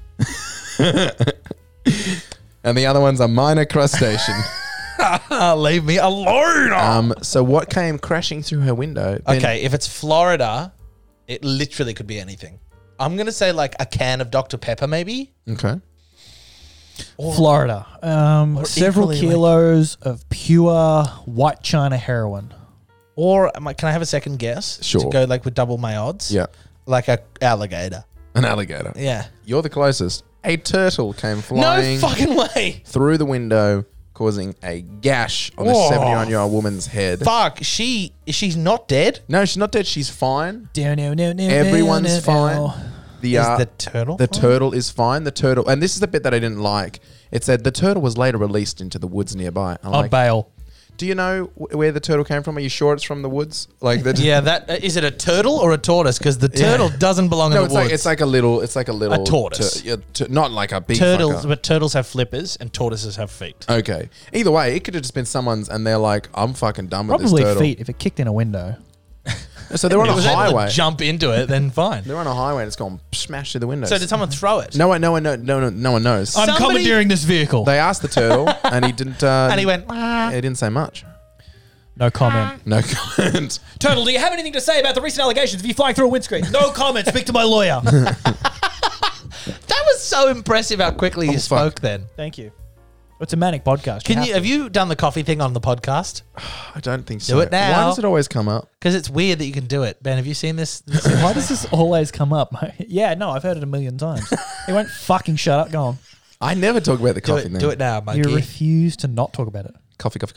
And the other one's a minor crustacean. Leave me alone. So what came crashing through her window? Ben- Okay, if it's Florida, it literally could be anything. I'm gonna say like a can of Dr. Pepper, maybe. Okay. Florida. Several equally, kilos of pure white China heroin. Or can I have a second guess? Sure. To go like with double my odds. Yeah. Like a alligator. An alligator. Yeah. You're the closest. A turtle came flying No fucking way. through the window, causing a gash on the Whoa. 71-year-old woman's head. Fuck. She's not dead. No, she's not dead. She's fine. No, Everyone's fine. Is the turtle The fine? turtle is fine. The turtle, and this is the bit that I didn't like. It said the turtle was later released into the woods nearby. I'm On bail. do you know where the turtle came from? Are you sure it's from the woods? Like, Yeah, that is it. A turtle or a tortoise? Because the turtle doesn't belong in no, the woods. it's like a little. A tortoise. Not like a big Turtles, fucker. but turtles have flippers and tortoises have feet. Okay. Either way, it could have just been someone's, and they're like, "I'm fucking done with Probably this turtle." feet if it kicked in a window. So they're on If a it was able to highway. jump into it, then fine. They're on a highway, and it's gone smash through the windows. So did someone throw it? No one knows. I'm Somebody- commandeering this vehicle. They asked the turtle, and he didn't. And he went. He didn't say much. No comment. No comment. Turtle, do you have anything to say about the recent allegations of you flying through a windscreen? No comment. Speak to my lawyer. That was so impressive how quickly you spoke. Then Thank you. It's a manic podcast. have you done the coffee thing on the podcast? I don't think so. Do it now. Why does it always come up? Because it's weird that you can do it. Ben, have you seen this? Why does this always come up? Yeah, no, I've heard it a million times. He won't fucking shut up. Go on. I never talk about the do coffee thing. it now, You monkey. refuse to not talk about it. Coffee. Just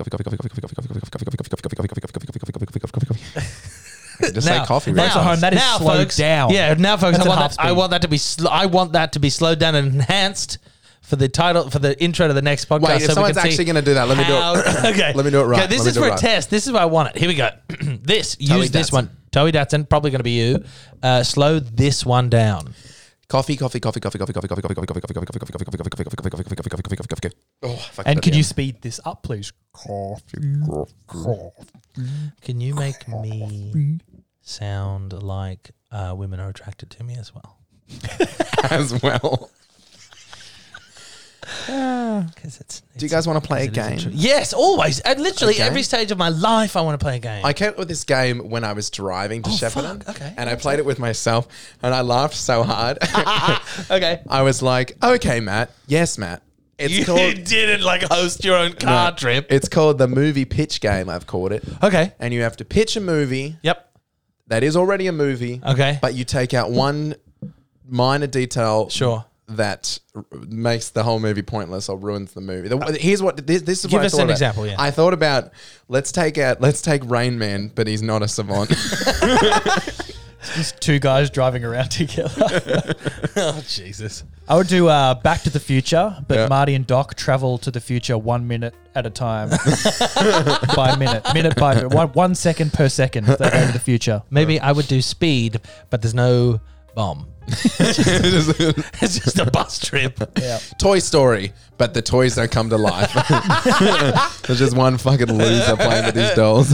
say coffee. Folks Right? at home, that is now, slowed folks, down. Yeah, now, folks, That's I at want, half that, I speed. want that to be. I want that to be slowed down and enhanced for the title, for the intro to the next podcast. Wait, if so someone's we can see actually going to do that, let me do it. Okay, Let me do it right. Okay, this Let me is do for it a right. test. This is why I want it. Here we go. Use this Datsun. one. Toey Datsun, probably going to be you. Slow this one down. Coffee. Oh, fuck And that could you again. speed this up, please? Can you make me sound like women are attracted to me as well? as well? Because Do you guys want to play a game? Yes, always. At literally Okay. every stage of my life, I want to play a game. I came up with this game when I was driving to Shepparton. fuck, okay. And I played it with myself, and I laughed so hard. Okay. I was like, "Okay, Matt. Yes, Matt. It's You called didn't like host your own car trip. It's called the movie pitch game. I've called it. Okay. And you have to pitch a movie Yep. that is already a movie. Okay. But you take out one minor detail. Sure. That makes the whole movie pointless or ruins the movie. Here's what this is. Give what I us thought an about. example, yeah. I thought about let's take Rain Man, but he's not a savant. Just two guys driving around together. Oh, Jesus. I would do Back to the Future, but Yeah. Marty and Doc travel to the future 1 minute at a time. By minute by minute. 1 second per second they go to the future. Maybe I would do Speed, but there's no bomb. It's just a bus trip. Yeah. Toy Story, but the toys don't come to life. There's just one fucking loser playing with these dolls.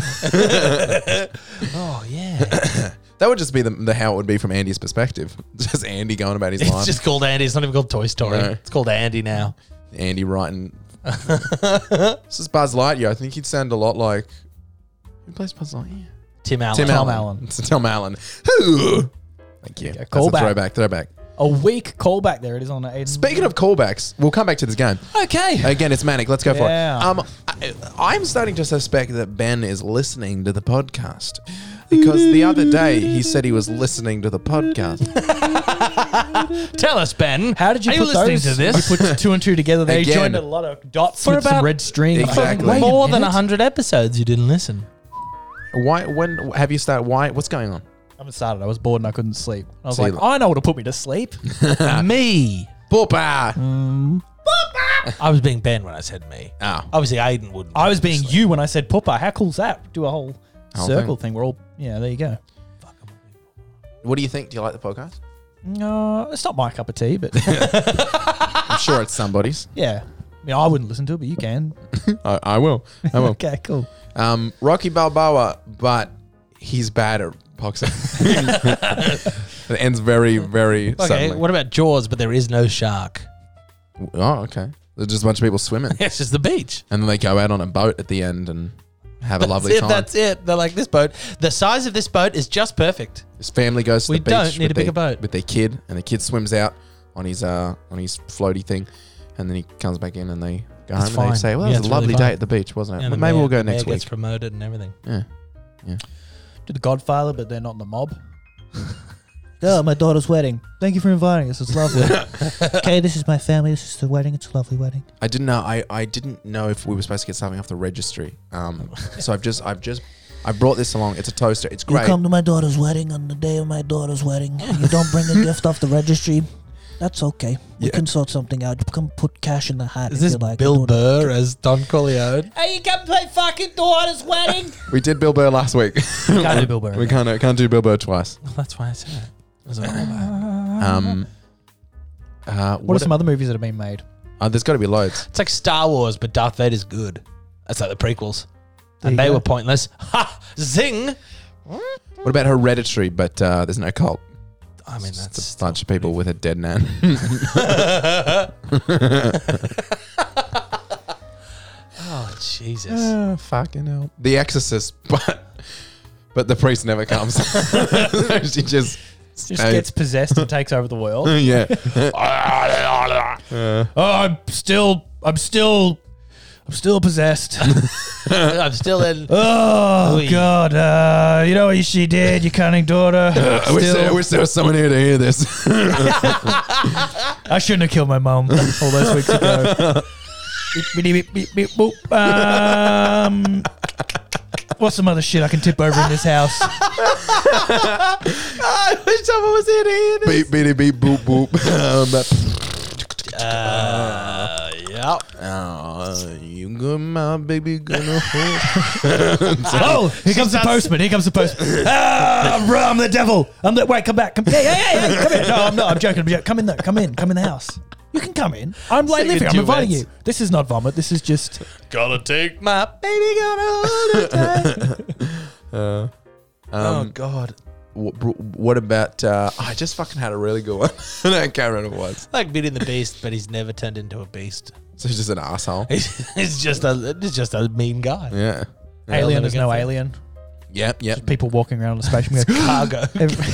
Oh, yeah. That would just be the how it would be from Andy's perspective. Just Andy going about his It's life. just called Andy. It's not even called Toy Story. No. It's called Andy now. Andy writing. This is Buzz Lightyear. I think he'd sound a lot like. Who plays Buzz Lightyear? Tim Allen. Tom Allen. It's Tom Allen. Thank you. That's a callback. throwback. A weak callback there it is on Aiden. Speaking of callbacks, we'll come back to this game. Okay. Again, it's manic. Let's go for Yeah. it. I'm starting to suspect that Ben is listening to the podcast. Because the other day he said he was listening to the podcast. Tell us, Ben. How did you Are put you listening those? to this? You put two and two together. They Again. joined a lot of dots For with some about- red string. Exactly. Wait a More than minute. 100 episodes you didn't listen. Why? When have you started? Why? What's going on? I haven't started. I was bored and I couldn't sleep. I was So like, you- I know what to put me to sleep. Me. Poopa. I was being Ben when I said me. Oh. Obviously, Aiden wouldn't. I was being you when I said Poopa. How cool's that? Do a whole Whole circle thing. We're all, yeah, there you go. What do you think? Do you like the podcast? No, it's not my cup of tea, but I'm sure it's somebody's. yeah. I mean, I wouldn't listen to it, but you can. I will. I will. Okay, cool. Rocky Balboa, but he's bad at boxing. It ends very, very Okay, suddenly. what about Jaws, but there is no shark? Oh, okay. There's just a bunch of people swimming. It's just the beach. And then they go out on a boat at the end and have a lovely time. That's it. They're like, this boat. The size of this boat is just perfect. His family goes to We the beach. don't need with a bigger their- boat. with their kid, and the kid swims out on his floaty thing, and then he comes back in, and they go home It's and fine. they say, "Well, Yeah, it was it's a lovely really day fun. at the beach, wasn't it? And Well, the maybe mayor- we'll go the next mayor week." gets promoted and everything. Yeah, Do the Godfather, but they're not in the mob. Oh, my daughter's wedding. Thank you for inviting us. It's lovely. Okay, this is my family. This is the wedding. It's a lovely wedding. I didn't know. I didn't know if we were supposed to get something off the registry. So I've just I brought this along. It's a toaster. It's great. You come to my daughter's wedding on the day of my daughter's wedding. You don't bring a gift off the registry. That's okay. We can sort something out. You can put cash in the hat. Is if this you like. Bill Burr as Don Corleone? Hey, you come to my fucking daughter's wedding? We did Bill Burr last week. Can't do Bill Burr. We can't do Bill Burr twice. Oh, that's why I said it. That's what What are some other movies that have been made? There's got to be loads. It's like Star Wars, but Darth Vader's good. That's like the prequels. And you they go. were pointless. Ha! Zing! What about Hereditary? But there's no cult. I mean, It's that's a bunch of people with a dead nan. Oh, Jesus. Fucking hell. The Exorcist, but the priest never comes. She just Gets possessed and takes over the world. Yeah. I'm still possessed. I'm still in. Oh Oy. God! You know what she did, you cunning daughter. I wish there was someone here to hear this. I shouldn't have killed my mom all those weeks ago. Beep, beep, beep, beep, boop. What's some other shit I can tip over in this house? I wish someone was here to hear this. Beep, beep, beep, boop, boop. Yep. Oh, you good, my baby, gonna hold. Oh, here comes the postman. Here comes the postman. I'm the devil. Wait, come back. Hey, come here. No, I'm not. I'm joking. Come in there. Come in the house. You can come in. I'm like living. I'm inviting you. This is not vomit. This is just. Gotta take my baby, gonna hold it tight. Oh God. What about? I just fucking had a really good one. I can't remember what it was. Like Beauty and the Beast, but he's never turned into a beast. So he's just an asshole. He's just a mean guy. Yeah. Alien is no alien. Yep. Just people walking around on the spaceship. Cargo.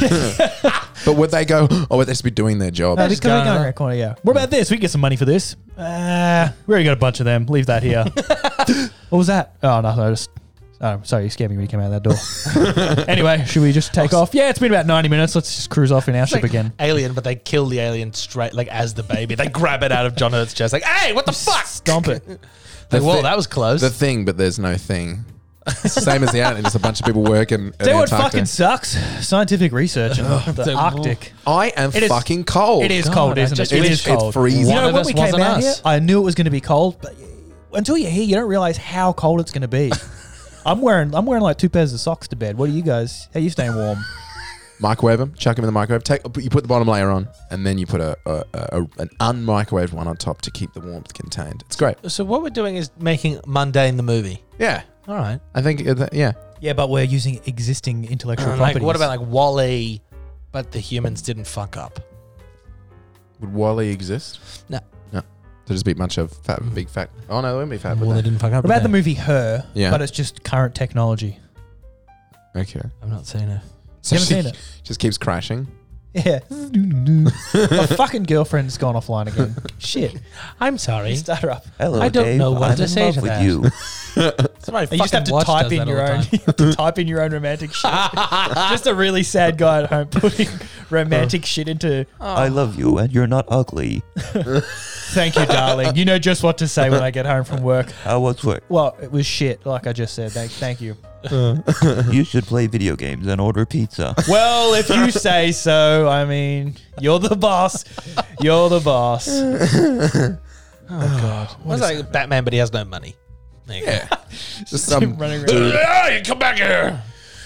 But would they go? Oh, would they just be doing their job? Just going around the corner, yeah. What about this? We can get some money for this. We already got a bunch of them. Leave that here. What was that? Oh no, sorry, you scared me when you came out of that door. Anyway, should we just take off? Yeah, it's been about 90 minutes. Let's just cruise off in our ship again. Alien, but they kill the alien straight, like as the baby. They grab it out of John Hurt's chest, like, hey, what the fuck? Stomp it. Like, well, that was close. The thing, but there's no thing. It's the same as the alien. Just a bunch of people working. Tell you what fucking sucks? Scientific research in the Arctic. I am fucking cold. It is cold, isn't it? It is cold. It's freezing. You know, One of when us we came wasn't out here, us. I knew it was going to be cold, but until you're here, you don't realize how cold it's going to be. I'm wearing like 2 pairs of socks to bed. What are you guys? How are you staying warm? Microwave them. Chuck them in the microwave. You put the bottom layer on, and then you put an unmicrowaved one on top to keep the warmth contained. It's great. So what we're doing is making mundane the movie. Yeah. All right. I think, yeah. Yeah, but we're using existing intellectual Like, properties. what about like WALL-E, but the humans didn't fuck up? Would WALL-E exist? No. No. There'd just be a bunch of big fat. Oh no, they wouldn't be fat. Well, Would they they? didn't fuck up. What about did the they? movie Her? Yeah. But it's just current technology. Okay. I've not seen it. So You haven't she seen it? just keeps crashing. Yeah. My fucking girlfriend's gone offline again. Shit. I'm sorry. Start her up. Hello, I don't Dave. know what I'm to in say love to with that. you. Somebody You just have to type in your own. You have to type in your own romantic shit. Just a really sad guy at home putting romantic shit into. I love you, and you're not ugly. Thank you, darling. You know just what to say when I get home from work. How was work? Well, it was shit, like I just said. Thank you. You should play video games and order pizza. Well, if you say so. I mean, you're the boss. You're the boss. Oh God. What's like Batman, but he has no money. There you go. Just some running around. dude. You come back here.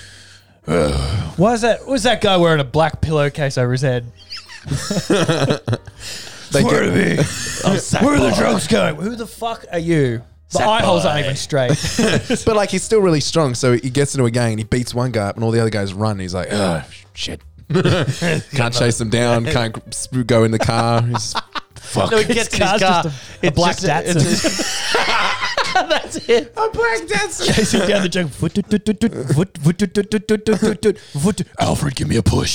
Why's that guy wearing a black pillowcase over his head? They Where get- are we? Where are the drugs going? Who the fuck are you? The eye holes aren't even straight. But like he's still really strong, so he gets into a gang and he beats one guy up, and all the other guys run. And he's like, oh shit, can't chase them down, can't go in the car. He's fuck. No, he gets in his car's car. just a black Datsun. That's it. a black Datsun. Chasing down the jungle. Alfred, give me a push.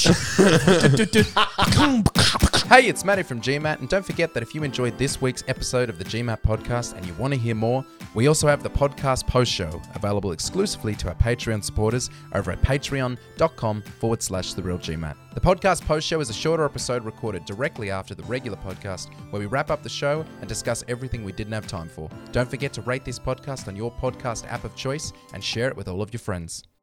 Hey, it's Matty from GMAT, and don't forget that if you enjoyed this week's episode of the GMAT podcast and you want to hear more, we also have the podcast post show available exclusively to our Patreon supporters over at patreon.com/TheRealGMAT. The podcast post show is a shorter episode recorded directly after the regular podcast where we wrap up the show and discuss everything we didn't have time for. Don't forget to rate this podcast on your podcast app of choice and share it with all of your friends.